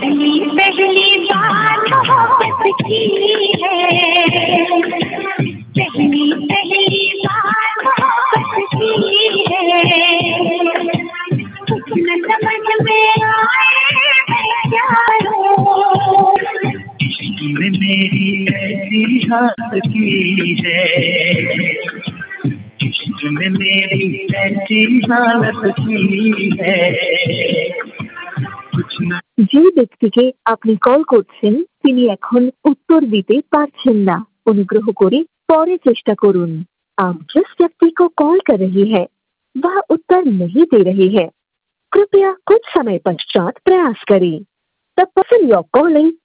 पहली पहली बार मोहब्बत की है, पहली पहली बार मोहब्बत की है, कुछ न समझ में आए मैं क्या करूं, तुमने मेरी ऐसी हालत की है, तुमने मेरी ऐसी हालत की है। যে ব্যক্তিকে আপনি কল করছেন তিনি এখন उत्तर দিতে পারছেন না। অনুগ্রহ করে পরে চেষ্টা করুন। आप जिस व्यक्ति को कॉल कर रही है वह उत्तर नहीं दे रही है। कृपया कुछ समय पश्चात प्रयास करें। The person you're calling